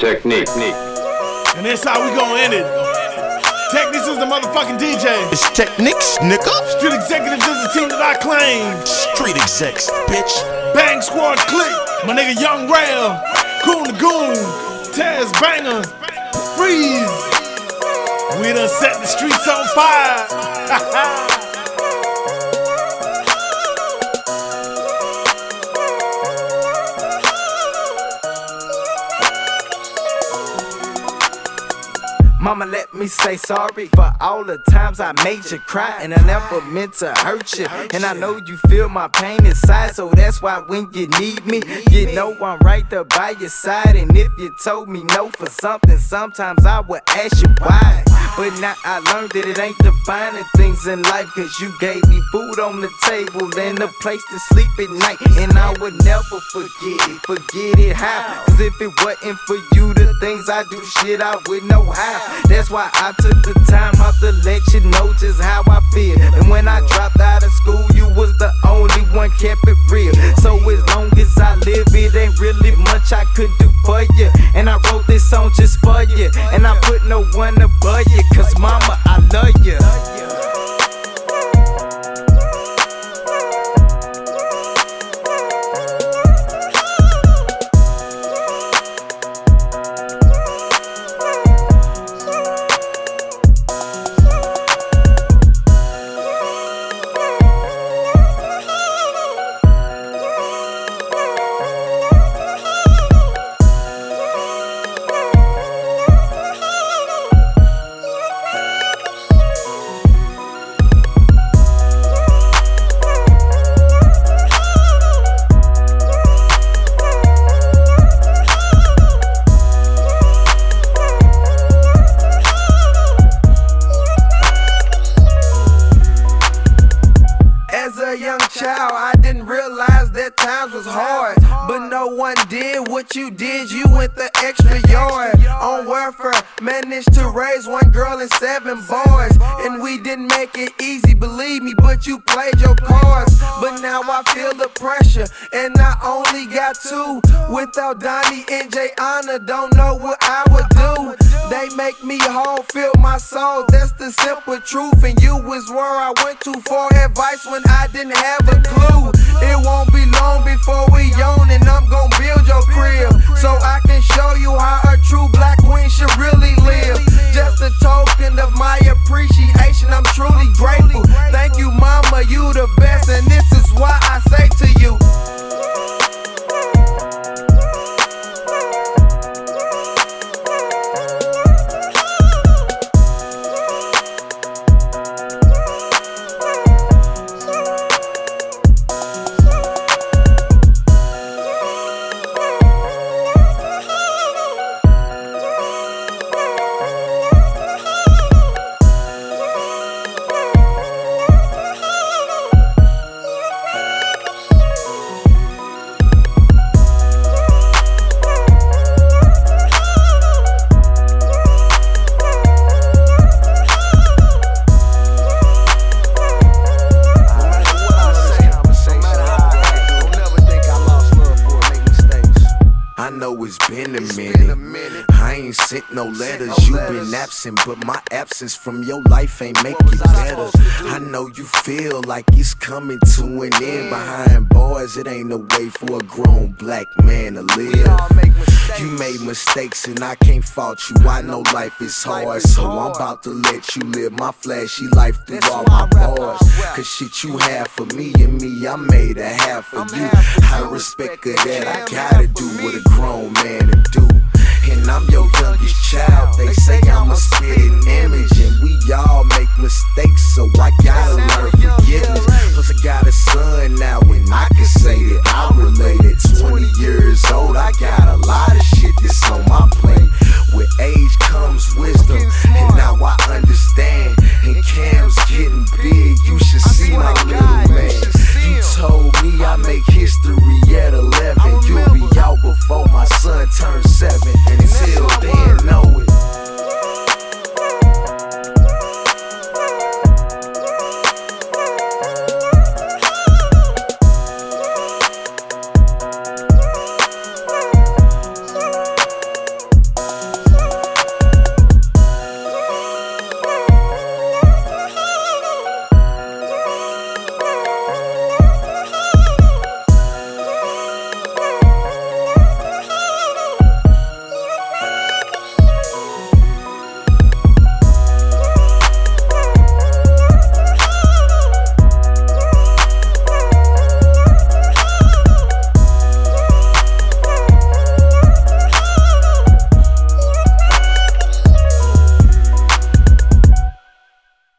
Technique. And that's how we gon' end it. Techniques is the motherfucking DJ. It's Techniques, nigga. Street Executives is the team that I claim. Street execs, bitch. Bang Squad Click. My nigga Young Rail. Goon the Goon. Taz Banger. Freeze. We done set the streets on fire. Mama, let me say sorry for all the times I made you cry, and I never meant to hurt you. And I know you feel my pain inside, so that's why when you need me, you know I'm right there by your side. And if you told me no for something, sometimes I would ask you why. But now I learned that it ain't defining things in life, cause you gave me food on the table and a place to sleep at night. And I would never forget it how. Cause if it wasn't for you, the things I do, shit, I wouldn't know how. That's why I took the time out to let you know just how I feel. And when I dropped out of school, you was the only one kept it real. So as long as I live, it ain't really much I could do for you. And I wrote this song just for you, and I put no one above you, cause mama, I love you. As a young child, I didn't realize that times was hard, but no one did what you did. You went the extra yard. On welfare, managed to raise one girl and 7 boys, and we didn't make it easy, believe me, but you played your cards. But now I feel the pressure, and I only got 2. Without Donnie and Jayana, don't know what I would do. They make me whole, feel my soul, that's the simple truth. And you was where I went to for advice when I didn't have a clue. It won't be long before we own, and I'm gon' build your crib, so I can show you how a true black queen should really live. Just a token of my appreciation, I'm truly grateful. Thank you, mama, you the best, and this is why I say to you. I know it's been a minute. I ain't sent no letters. You been absent, but my absence from your life ain't make it better. I know you feel like it's coming to an end. Behind bars, it ain't no way for a grown black man to live. You made mistakes and I can't fault you. I know life is hard, so I'm about to let you live my flashy life through all my bars. Cause shit you have for me and me, I made a half for you. I respect that, I gotta do what a grown man to do.